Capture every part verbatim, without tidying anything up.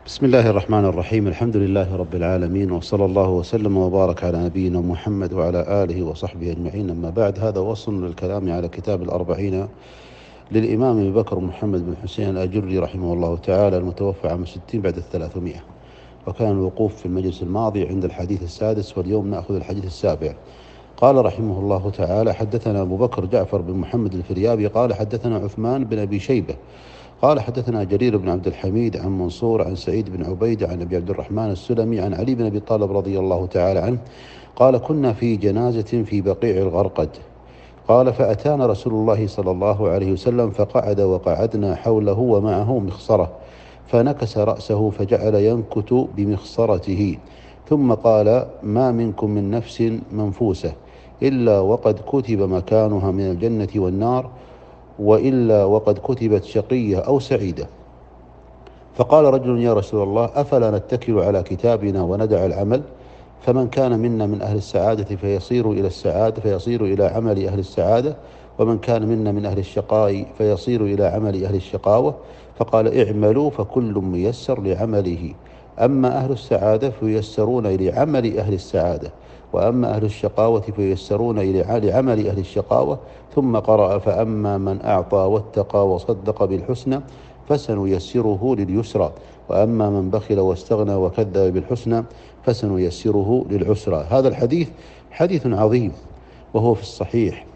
بسم الله الرحمن الرحيم. الحمد لله رب العالمين، وصلى الله وسلم وبارك على نبينا محمد وعلى آله وصحبه أجمعين. أما بعد، هذا وصل للكلام على كتاب الأربعين للإمام أبي بكر محمد بن حسين الأجري رحمه الله تعالى، المتوفى عام ستين بعد الثلاثمائة، وكان الوقوف في المجلس الماضي عند الحديث السادس، واليوم نأخذ الحديث السابع. قال رحمه الله تعالى: حدثنا أبو بكر جعفر بن محمد الفريابي قال حدثنا عثمان بن أبي شيبة قال حدثنا جرير بن عبد الحميد عن منصور عن سعيد بن عبيدة عن أبي عبد الرحمن السلمي عن علي بن أبي طالب رضي الله تعالى عنه قال: كنا في جنازة في بقيع الغرقد. قال: فأتانا رسول الله صلى الله عليه وسلم فقعد وقعدنا حوله ومعه مخصرة، فنكس رأسه فجعل ينكت بمخصرته، ثم قال: ما منكم من نفس منفوسة إلا وقد كتب مكانها من الجنة والنار، وإلا وقد كتبت شقية أو سعيدة. فقال رجل: يا رسول الله، أفلا نتكل على كتابنا وندع العمل؟ فمن كان منا من أهل السعادة فيصير إلى السعادة فيصير إلى عمل أهل السعادة، ومن كان منا من أهل الشقاء فيصير إلى عمل أهل الشقاوة. فقال: اعملوا فكل ميسر لعمله، أما أهل السعادة فييسرون إلى عمل أهل السعادة، وأما أهل الشقاوة فييسرون إلى عمل أهل الشقاوة. ثم قرأ: فأما من أعطى واتقى وصدق بالحسنى فسنيسره لليسرى، وأما من بخل واستغنى وكذب بالحسنى فسنيسره للعسرى. هذا الحديث حديث عظيم، وهو في الصحيح،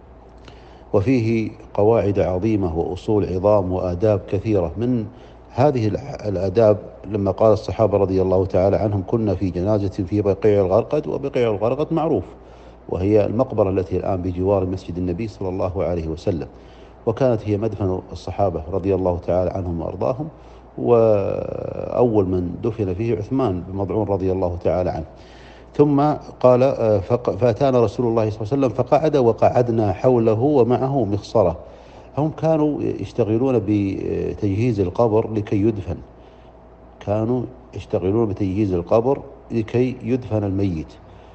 وفيه قواعد عظيمة وأصول عظام وآداب كثيرة. من هذه الآداب لما قال الصحابة رضي الله تعالى عنهم: كنا في جنازة في بقيع الغرقد. وبقيع الغرقد معروف، وهي المقبرة التي الآن بجوار مسجد النبي صلى الله عليه وسلم، وكانت هي مدفن الصحابة رضي الله تعالى عنهم وأرضاهم، وأول من دفن فيه عثمان بن مضعون رضي الله تعالى عنه. ثم قال: فأتانا رسول الله صلى الله عليه وسلم فقعد وقعدنا حوله ومعه مخصرة. هم كانوا يشتغلون بتجهيز القبر لكي يدفن، كانوا يشتغلون بتجهيز القبر لكي يدفن الميت.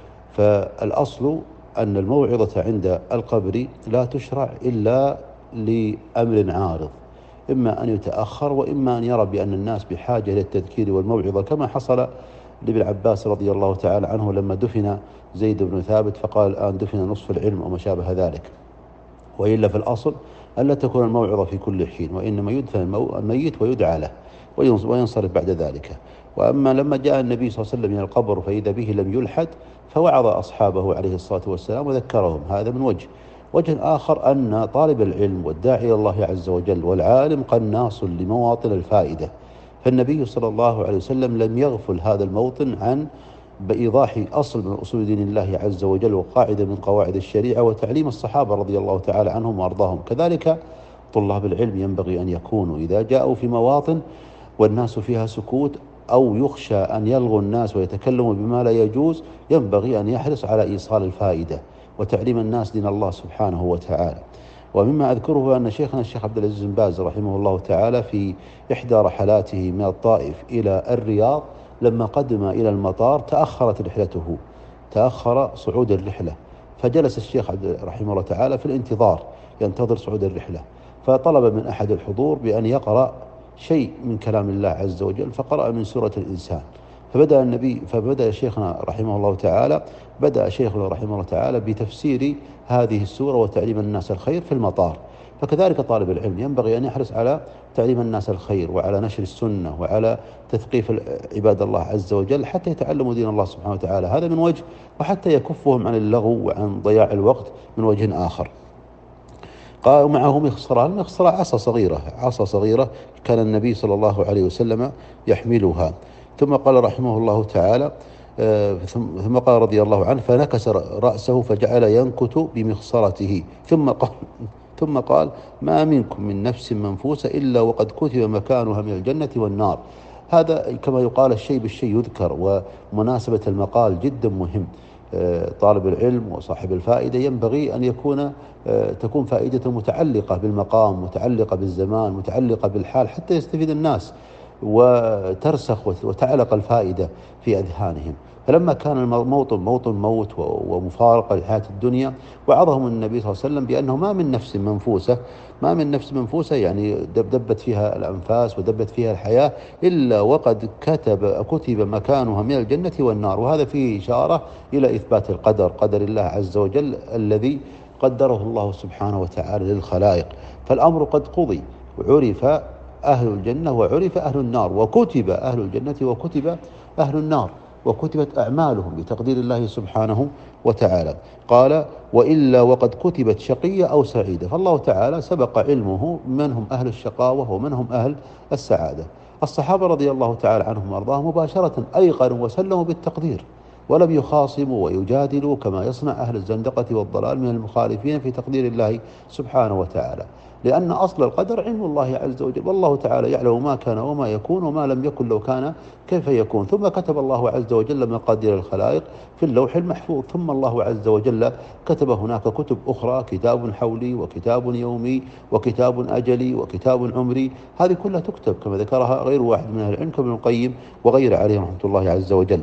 فالأصل أن الموعظة عند القبر لا تشرع إلا لأمر عارض، إما أن يتأخر، وإما أن يرى بأن الناس بحاجة للتذكير والموعظة، كما حصل لابن عباس رضي الله تعالى عنه لما دفن زيد بن ثابت فقال: الآن دفن نصف العلم وما شابه ذلك. وإلا في الأصل ألا تكون الموعظة في كل حين، وإنما يدفن الميت ويدعى له وينصرف بعد ذلك. وأما لما جاء النبي صلى الله عليه وسلم من القبر فإذا به لم يلحد، فوعظ أصحابه عليه الصلاة والسلام وذكرهم. هذا من وجه. وجه آخر أن طالب العلم والداعي إلى الله عز وجل والعالم قناص لمواطن الفائدة، فالنبي صلى الله عليه وسلم لم يغفل هذا الموطن عن بإيضاح أصل من أصول دين الله عز وجل وقاعدة من قواعد الشريعة وتعليم الصحابة رضي الله تعالى عنهم وأرضاهم. كذلك طلاب العلم ينبغي أن يكونوا إذا جاءوا في مواطن والناس فيها سكوت، أو يخشى أن يلغوا الناس ويتكلموا بما لا يجوز، ينبغي أن يحرص على إيصال الفائدة وتعليم الناس دين الله سبحانه وتعالى. ومما أذكره أن شيخنا الشيخ عبد العزيز بن باز رحمه الله تعالى في إحدى رحلاته من الطائف إلى الرياض لما قدم إلى المطار تأخرت رحلته، تأخر صعود الرحلة، فجلس الشيخ عبد رحمه الله تعالى في الانتظار ينتظر صعود الرحلة، فطلب من أحد الحضور بأن يقرأ شيء من كلام الله عز وجل، فقرأ من سورة الإنسان. فبدأ النبي فبدأ شيخنا رحمه الله تعالى بدأ شيخنا رحمه الله تعالى بتفسير هذه السورة وتعليم الناس الخير في المطار. فكذلك طالب العلم ينبغي أن يحرص على تعليم الناس الخير وعلى نشر السنة وعلى تثقيف عباد الله عز وجل حتى يتعلموا دين الله سبحانه وتعالى. هذا من وجه، وحتى يكفهم عن اللغو وعن ضياع الوقت من وجه آخر. قال: معه مخصرة. المخصرة عصا صغيرة، عصا صغيرة كان النبي صلى الله عليه وسلم يحملها. ثم قال رحمه الله تعالى: ثم قال رضي الله عنه: فنكس رأسه فجعل ينكت بمخصرته، ثم قال ثم قال: ما منكم من نفس منفوسة إلا وقد كتب مكانها من الجنة والنار. هذا كما يقال الشيء بالشيء يذكر، ومناسبة المقال جدا مهم. طالب العلم وصاحب الفائدة ينبغي أن يكون تكون فائدته متعلقة بالمقام، متعلقة بالزمان، متعلقة بالحال، حتى يستفيد الناس. وترسخ وتعلق الفائدة في أذهانهم. فلما كان الموطن موطن موت ومفارقة لحياة الدنيا، وعظهم النبي صلى الله عليه وسلم بأنه ما من نفس منفوسة ما من نفس منفوسة يعني دبت فيها الأنفاس ودبت فيها الحياة إلا وقد كتب كتب مكانها من الجنة والنار. وهذا فيه إشارة إلى إثبات القدر، قدر الله عز وجل الذي قدره الله سبحانه وتعالى للخلائق. فالأمر قد قضي، وعرف أهل الجنة وعرف أهل النار، وكتب أهل الجنة وكتب أهل النار، وكتبت أعمالهم بتقدير الله سبحانه وتعالى. قال: وإلا وقد كتبت شقية أو سعيدة. فالله تعالى سبق علمه من هم أهل الشقاوة ومن هم أهل السعادة. الصحابة رضي الله تعالى عنهم وأرضاهم مباشرة أيقنوا وسلموا بالتقدير، ولم يخاصموا ويجادلوا كما يصنع أهل الزندقة والضلال من المخالفين في تقدير الله سبحانه وتعالى، لأن أصل القدر علم الله عز وجل، والله تعالى يعلم ما كان وما يكون وما لم يكن لو كان كيف يكون. ثم كتب الله عز وجل مقادير الخلائق في اللوح المحفوظ، ثم الله عز وجل كتب هناك كتب أخرى، كتاب حولي وكتاب يومي وكتاب أجلي وكتاب عمري، هذه كلها تكتب كما ذكرها غير واحد من أهل العلم كابن القيم وغير عليه رحمة الله عز وجل.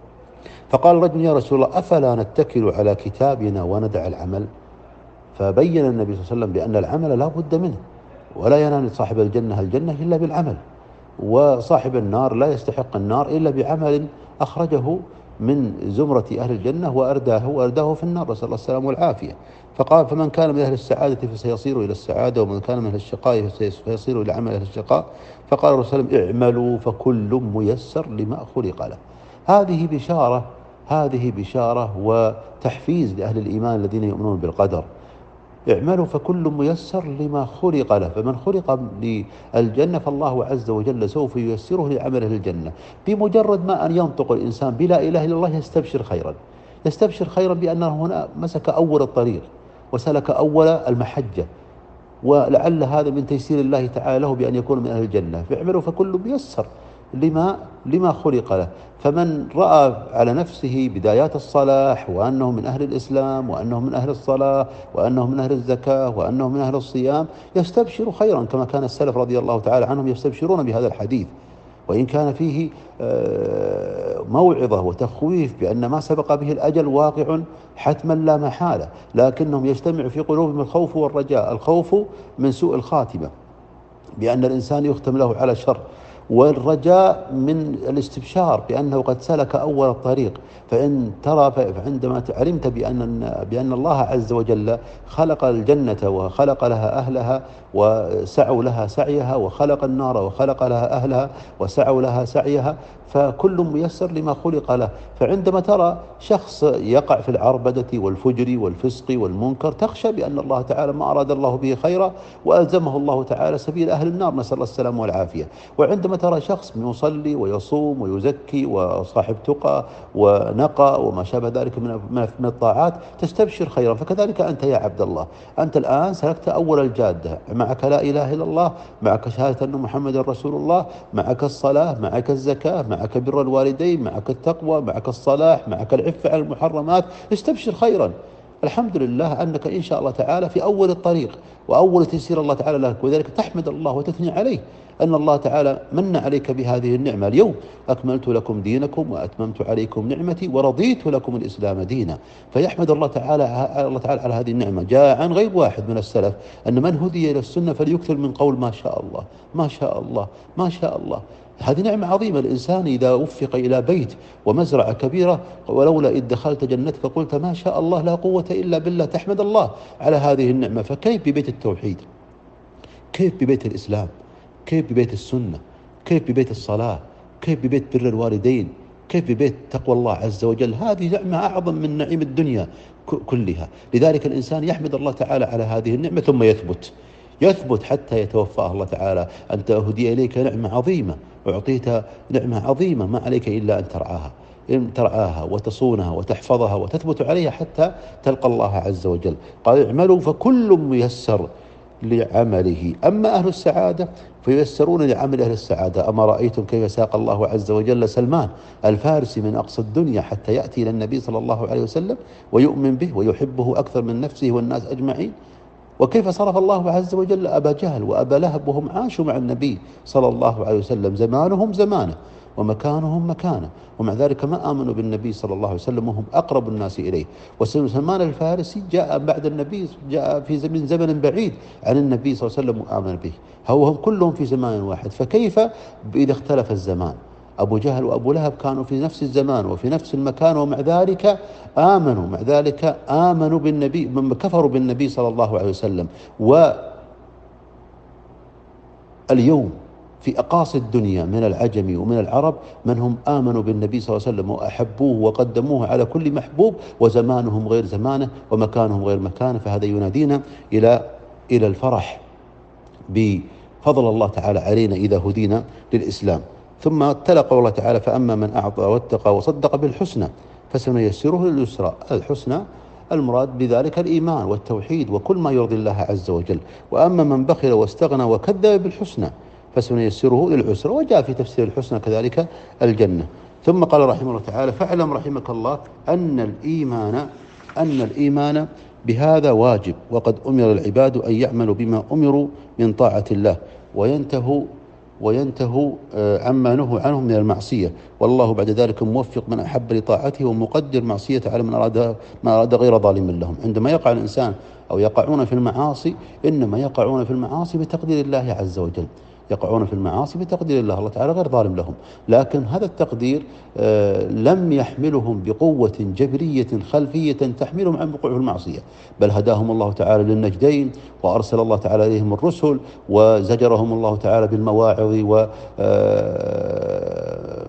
فقال رجل: يا رسول الله، أفلا نتكل على كتابنا وندع العمل؟ فبين النبي صلى الله عليه وسلم بأن العمل لا بد منه، ولا ينال صاحب الجنة الجنة إلا بالعمل، وصاحب النار لا يستحق النار إلا بعمل أخرجه من زمرة أهل الجنة وأرداه وأرداه في النار، نسأل الله السلامة والعافية. فقال: فمن كان من أهل السعادة فسيصير إلى السعادة، ومن كان من أهل الشقاء فسيصير إلى عمل أهل الشقاء. فقال الرسول صلى الله عليه وسلم: اعملوا فكل ميسر لما خلق له. هذه بشارة هذه بشارة وتحفيز لأهل الإيمان الذين يؤمنون بالقدر. اعملوا فكل ميسر لما خلق له، فمن خلق للجنة فالله عز وجل سوف ييسره لعمله الجنة. بمجرد ما أن ينطق الإنسان بلا إله إلا الله يستبشر خيرا، يستبشر خيرا بأنه هنا مسك أول الطريق وسلك أول المحجة، ولعل هذا من تيسير الله تعالى له بأن يكون من أهل الجنة. فاعملوا فكل ميسر لما لما خلق له. فمن رأى على نفسه بدايات الصلاح، وأنه من أهل الإسلام، وأنه من أهل الصلاة، وأنه من أهل الزكاة، وأنه من أهل الصيام، يستبشر خيرا كما كان السلف رضي الله تعالى عنهم يستبشرون بهذا الحديث، وإن كان فيه موعظة وتخويف بأن ما سبق به الأجل واقع حتما لا محالة، لكنهم يجتمع في قلوبهم الخوف والرجاء. الخوف من سوء الخاتمة بأن الإنسان يختم له على شر، والرجاء من الاستبشار بأنه قد سلك أول الطريق. فإن ترى فعندما علمت بأن بأن الله عز وجل خلق الجنة وخلق لها أهلها وسعوا لها سعيها، وخلق النار وخلق لها أهلها وسعوا لها سعيها، فكل ميسر لما خلق له. فعندما ترى شخص يقع في العربدة والفجر والفسق والمنكر، تخشى بأن الله تعالى ما أراد الله به خيرا وألزمه الله تعالى سبيل أهل النار، نسأل الله السلامة والعافية. وعندما ترى شخص يصلي ويصوم ويزكي وصاحب تقى ونقى وما شابه ذلك من من الطاعات، تستبشر خيرا. فكذلك أنت يا عبد الله، أنت الآن سلكت أول الجادة، معك لا إله إلا الله، معك شهادة أن محمد رسول الله، معك الصلاة، معك الزكاة، معك بر الوالدين، معك التقوى، معك الصلاح، معك العفة عن المحرمات، استبشر خيرا. الحمد لله أنك إن شاء الله تعالى في أول الطريق وأول تيسير الله تعالى لك، وذلك تحمد الله وتثني عليه أن الله تعالى من عليك بهذه النعمة. اليوم أكملت لكم دينكم وأتممت عليكم نعمتي ورضيت لكم الإسلام دينا. فيحمد الله تعالى الله تعالى على هذه النعمة. جاء عن غير واحد من السلف أن من هدي إلى السنة فليكثر من قول ما شاء الله ما شاء الله ما شاء الله. هذه نعمة عظيمة. الإنسان إذا وفق إلى بيت ومزرعة كبيرة، ولولا إذ دخلت جنتك قلت ما شاء الله لا قوة إلا بالله، تحمد الله على هذه النعمة. فكيف ببيت التوحيد؟ كيف ببيت الإسلام؟ كيف ببيت السنة؟ كيف ببيت الصلاة؟ كيف ببيت بر الوالدين؟ كيف ببيت تقوى الله عز وجل؟ هذه نعمة أعظم من نعيم الدنيا كلها. لذلك الإنسان يحمد الله تعالى على هذه النعمة ثم يثبت يثبت حتى يتوفاه الله تعالى. أنت أهدي إليك نعمة عظيمة، وأعطيت نعمة عظيمة، ما عليك إلا أن ترعاها إن ترعاها وتصونها وتحفظها وتثبت عليها حتى تلقى الله عز وجل. قال اعملوا فكل ميسر لعمله. أما أهل السعادة فييسرون لعمل أهل السعادة. أما رأيتم كيف ساق الله عز وجل سلمان الفارسي من أقصى الدنيا حتى يأتي إلى النبي صلى الله عليه وسلم ويؤمن به ويحبه أكثر من نفسه والناس أجمعين، وكيف صرف الله عز وجل أبا جهل وأبا لهب وهم عاشوا مع النبي صلى الله عليه وسلم، زمانهم زمانه ومكانهم مكانه، ومع ذلك ما آمنوا بالنبي صلى الله عليه وسلم وهم أقرب الناس إليه. وسلمان الفارسي جاء بعد النبي، جاء في من زمن بعيد عن النبي صلى الله عليه وسلم وآمن به، هم كلهم في زمان واحد، فكيف إذا اختلف الزمان؟ أبو جهل وأبو لهب كانوا في نفس الزمان وفي نفس المكان، ومع ذلك آمنوا، مع ذلك آمنوا بالنبي، من كفروا بالنبي صلى الله عليه وسلم. واليوم في أقاصي الدنيا من العجم ومن العرب من هم آمنوا بالنبي صلى الله عليه وسلم وأحبوه وقدموه على كل محبوب، وزمانهم غير زمانه ومكانهم غير مكانه. فهذا ينادينا إلى إلى الفرح بفضل الله تعالى علينا إذا هدينا للإسلام. ثم تلا قول الله تعالى: فأما من أعطى واتقى وصدق بالحسنى فسنيسره لليسرى. الحسنى المراد بذلك الإيمان والتوحيد وكل ما يرضي الله عز وجل. وأما من بخل واستغنى وكذب بالحسنى فسنيسره للعسرى. وجاء في تفسير الحسنى كذلك الجنة. ثم قال رحمه الله تعالى: فاعلم رحمك الله أن الإيمان أن الإيمان بهذا واجب، وقد أمر العباد أن يعملوا بما أمروا من طاعة الله وينتهوا وينتهوا عما نهوا عنه من المعصية، والله بعد ذلك موفق من أحب لطاعته ومقدر معصيته على من أراد ما أراد غير ظالم لهم. عندما يقع الإنسان أو يقعون في المعاصي إنما يقعون في المعاصي بتقدير الله عز وجل، يقعون في المعاصي بتقدير الله، الله تعالى غير ظالم لهم، لكن هذا التقدير آه لم يحملهم بقوة جبرية خلفية تحملهم عن وقوع المعصية، بل هداهم الله تعالى للنجدين، وأرسل الله تعالى إليهم الرسل، وزجرهم الله تعالى بالمواعظ و آه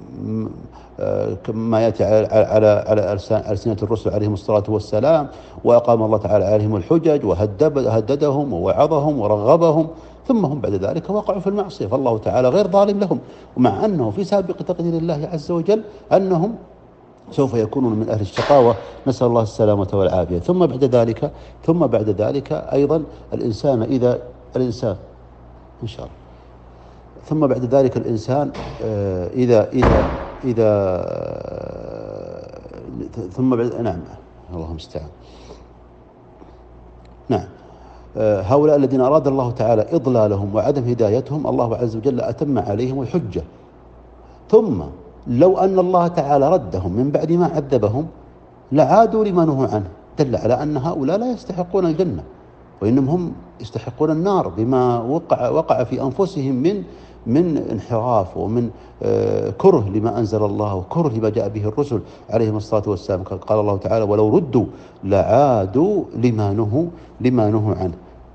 ما يأتي على على ألسنة الرسل عليهم الصلاة والسلام، وأقام الله تعالى عليهم الحجج وهددهم ووعظهم ورغبهم، ثم هم بعد ذلك وقعوا في المعصية، فالله تعالى غير ظالم لهم، ومع أنه في سابق تقدير الله عز وجل أنهم سوف يكونون من أهل الشقاوة، نسأل الله السلامة والعافية. ثم بعد ذلك ثم بعد ذلك أيضا الإنسان إذا الإنسان إن شاء الله ثم بعد ذلك الإنسان إذا إذا إذا ثم بعد نعم اللهم المستعان نعم هؤلاء الذين أراد الله تعالى إضلالهم وعدم هدايتهم الله عز وجل أتم عليهم الحجة، ثم لو أن الله تعالى ردهم من بعد ما عذبهم لعادوا لما نهوا عنه، دل على أن هؤلاء لا يستحقون الجنة، وإنهم هم يستحقون النار بما وقع وقع في أنفسهم من من انحراف ومن كره لما أنزل الله وكره لما جاء به الرسل عليهم الصلاة والسلام. قال الله تعالى: ولو ردوا لعادوا لما نهوا لما نهوا عنه.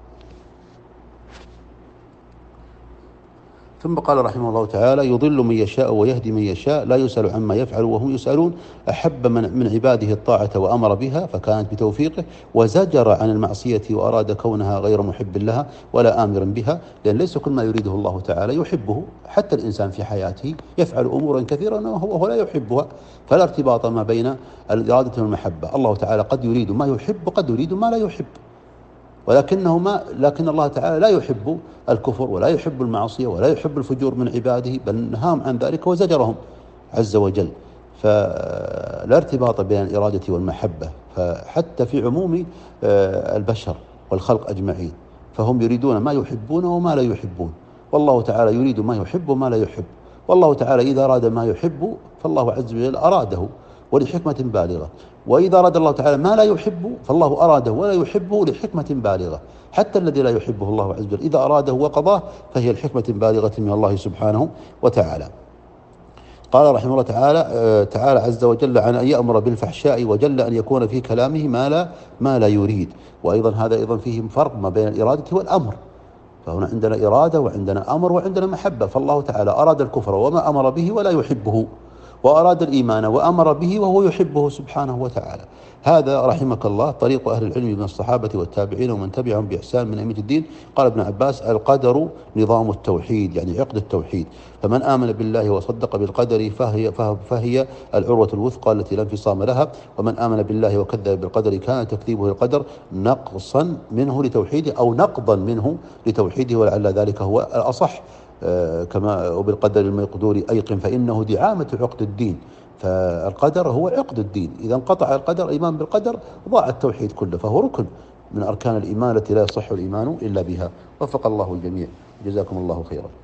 ثم قال رحمه الله تعالى: يضل من يشاء ويهدي من يشاء لا يسأل عما يفعل وهم يسألون. أحب من, من عباده الطاعة وأمر بها فكانت بتوفيقه، وزجر عن المعصية وأراد كونها غير محب لها ولا آمر بها، لأن ليس كل ما يريده الله تعالى يحبه، حتى الإنسان في حياته يفعل أمورا كثيرة وهو لا يحبها، فلا ارتباط ما بين الإرادة والمحبة. الله تعالى قد يريد ما يحب وقد يريد ما لا يحب، ولكنه ما لكن الله تعالى لا يحب الكفر ولا يحب المعصية ولا يحب الفجور من عباده، بل نهاهم عن ذلك وزجرهم عز وجل. فلا ارتباط بين الإرادة والمحبة، فحتى في عموم البشر والخلق أجمعين فهم يريدون ما يحبون وما لا يحبون، والله تعالى يريد ما يحب وما لا يحب. والله تعالى إذا أراد ما يحب فالله عز وجل أراده ولحكمة بالغة، وإذا أراد الله تعالى ما لا يحب فالله أراده ولا يحبه لحكمة بالغة. حتى الذي لا يحبه الله عز وجل إذا أراده وقضاه فهي الحكمة بالغة من الله سبحانه وتعالى. قال رحمه الله تعالى تعالى عز وجل عن أن يأمر بالفحشاء، وجل أن يكون في كلامه ما لا ما لا يريد. وأيضا هذا أيضا فيه فرق ما بين الإرادة والأمر، فهنا عندنا إرادة وعندنا أمر وعندنا محبة، فالله تعالى أراد الكفر وما أمر به ولا يحبه، وأراد الإيمان وأمر به وهو يحبه سبحانه وتعالى. هذا رحمك الله طريق أهل العلم من الصحابة والتابعين ومن تبعهم بإحسان من أئمة الدين. قال ابن عباس: القدر نظام التوحيد، يعني عقد التوحيد، فمن آمن بالله وصدق بالقدر فهي, فهي العروة الوثقى التي لا انفصام لها، ومن آمن بالله وكذب بالقدر كان تكذيبه للقدر نقصا منه لتوحيده أو نقضا منه لتوحيده، ولعل ذلك هو الأصح. كما وبالقدر المقدور أيقن فإنه دعامة عقد الدين، فالقدر هو عقد الدين، إذا انقطع القدر الإيمان بالقدر ضاع التوحيد كله، فهو ركن من أركان الإيمان التي لا يصح الإيمان إلا بها. وفق الله الجميع، جزاكم الله خيرا.